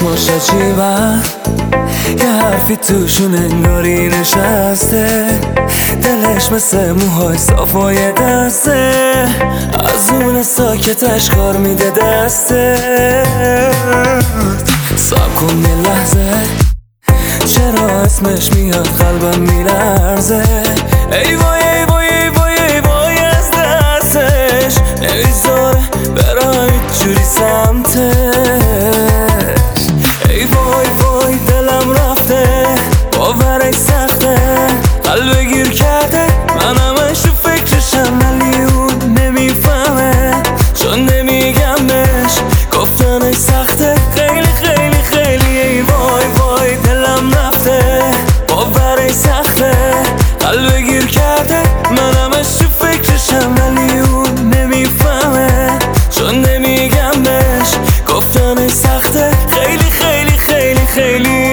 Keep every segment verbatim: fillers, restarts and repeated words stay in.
چشماش عجیبن، یه حرفی توشون انگاری نشسته، دلش مثل موهای صافای دسته، از اون ساکتش کار میده دسته. صبر کن یه لحظه، چرا اسمش میاد قلبم میلرزه. ای وای ای وای ای وای ای وای از دستش نمیذاره برم هیچ جوری سمتش. ای وای وای دلم رفته، باورش سخته، قلب گیر کرده، من همش تو فکرشم ولی اون نمیفهمه، چون نمیگم بهش گفتنش سخته، خیلی خیلی خیلی. ای وای وای دلم رفته، باورش سخته، قلب گیر کرده، من همش تو فکرشم ولی اون نمیفهمه، چون نمیگم بهش گفتنش سخته، خیلی خیلی خیلی خیلی.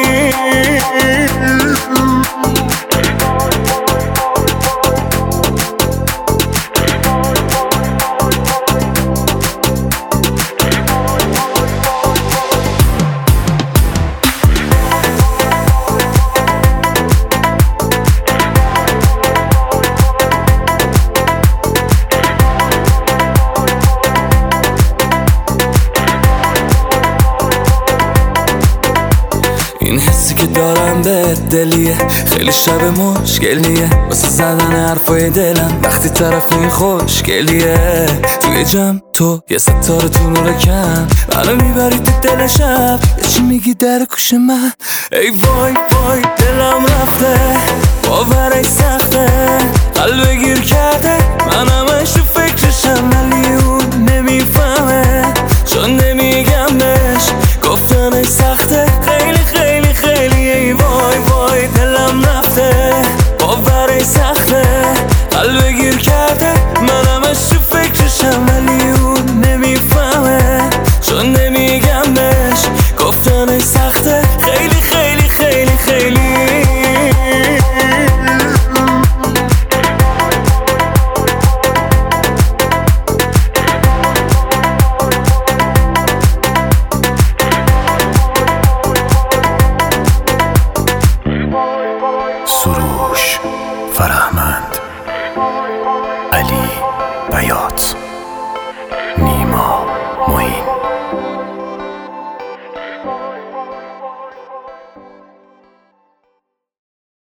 این حسی که دارم به دلیه، خیلی شب مشکلیه، واسه زدن حرفای دلم وقتی طرف این خوشگلیه. توی جمع تو یه ستاره تو نور کم، منو میبری تو دل شب، یه چی میگی در گوش من. ای وای وای دلم رفته، باورش سخته، قلب گیر کرده، من همش تو فکرشم ولی اون نمیفهمه،